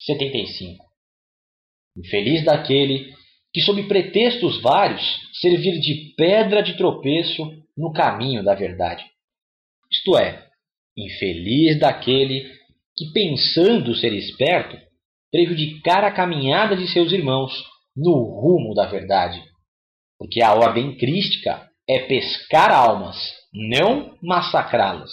75. Infeliz daquele que, sob pretextos vários, servir de pedra de tropeço no caminho da verdade. Isto é, infeliz daquele que, pensando ser esperto, prejudicar a caminhada de seus irmãos no rumo da verdade. Porque a ordem crística é pescar almas, não massacrá-las.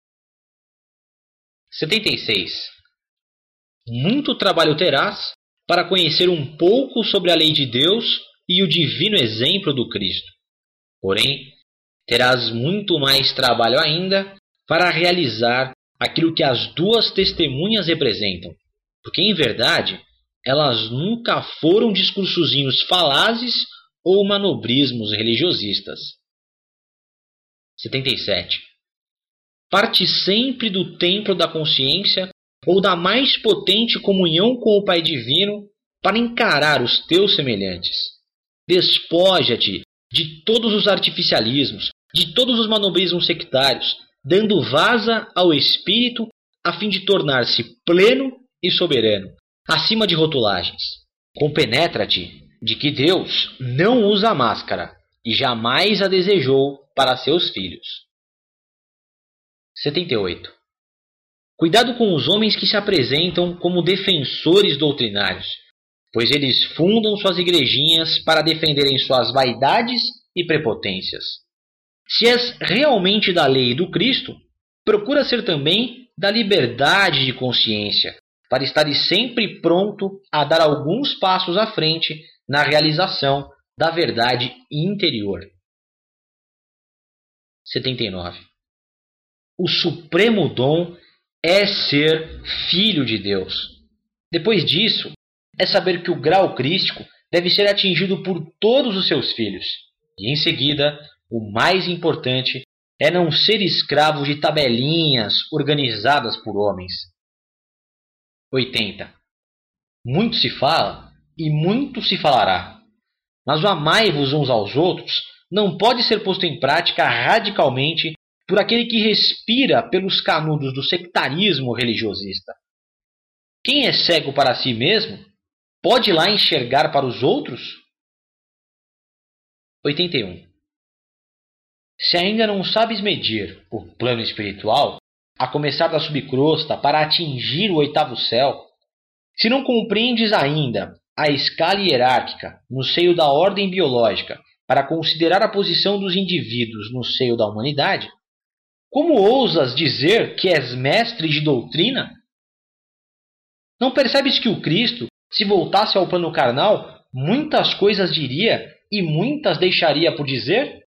76. Muito trabalho terás para conhecer um pouco sobre a lei de Deus e o divino exemplo do Cristo. Porém, terás muito mais trabalho ainda para realizar aquilo que as duas testemunhas representam, porque, em verdade, elas nunca foram discursozinhos falazes ou manobrismos religiosistas. 77. Parte sempre do templo da consciência ou da mais potente comunhão com o Pai Divino para encarar os teus semelhantes. Despoja-te de todos os artificialismos, de todos os manobrismos sectários, dando vaza ao Espírito a fim de tornar-se pleno e soberano, acima de rotulagens. Compenetra-te de que Deus não usa máscara e jamais a desejou para seus filhos. 78. Cuidado com os homens que se apresentam como defensores doutrinários, pois eles fundam suas igrejinhas para defenderem suas vaidades e prepotências. Se és realmente da lei do Cristo, procura ser também da liberdade de consciência, para estares sempre pronto a dar alguns passos à frente na realização da verdade interior. 79. O supremo dom é ser filho de Deus. Depois disso, é saber que o grau crístico deve ser atingido por todos os seus filhos. E em seguida, o mais importante é não ser escravo de tabelinhas organizadas por homens. 80. Muito se fala e muito se falará, mas o amai-vos uns aos outros não pode ser posto em prática radicalmente por aquele que respira pelos canudos do sectarismo religiosista. Quem é cego para si mesmo, pode lá enxergar para os outros? 81. Se ainda não sabes medir o plano espiritual, a começar da subcrosta para atingir o oitavo céu, se não compreendes ainda a escala hierárquica no seio da ordem biológica para considerar a posição dos indivíduos no seio da humanidade, como ousas dizer que és mestre de doutrina? Não percebes que o Cristo, se voltasse ao plano carnal, muitas coisas diria e muitas deixaria por dizer?